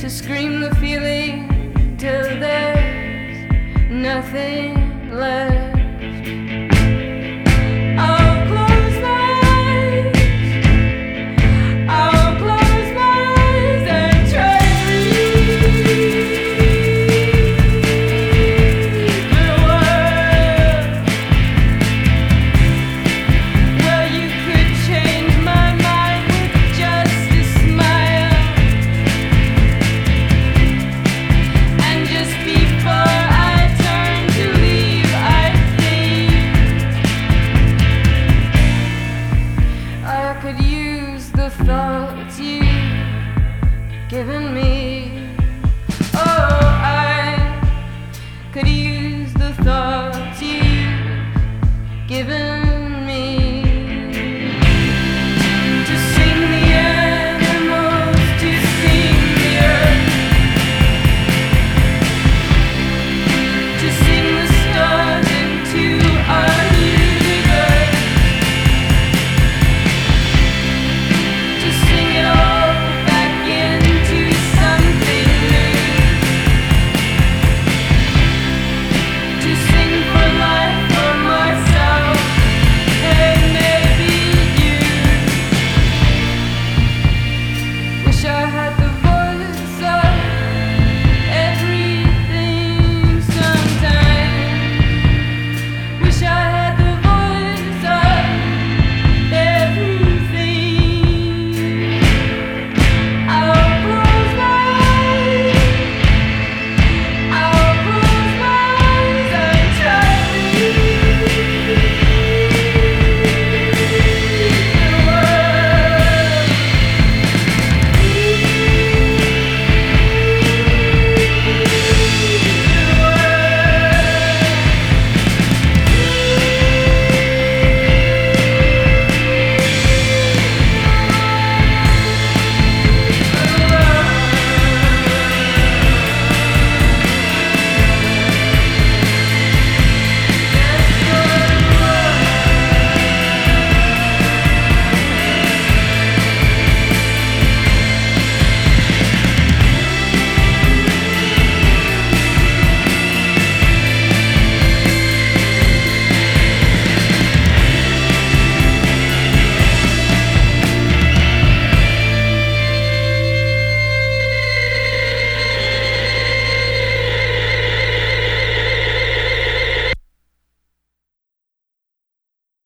to scream the feeling till there's nothing left. I'll close my eyes, I'll close my eyes and try to read the world. Well, you could change my mind with just a smile. And just before I turn to leave, I think I could use the thoughts you've given me. Oh, I could use the thoughts you've given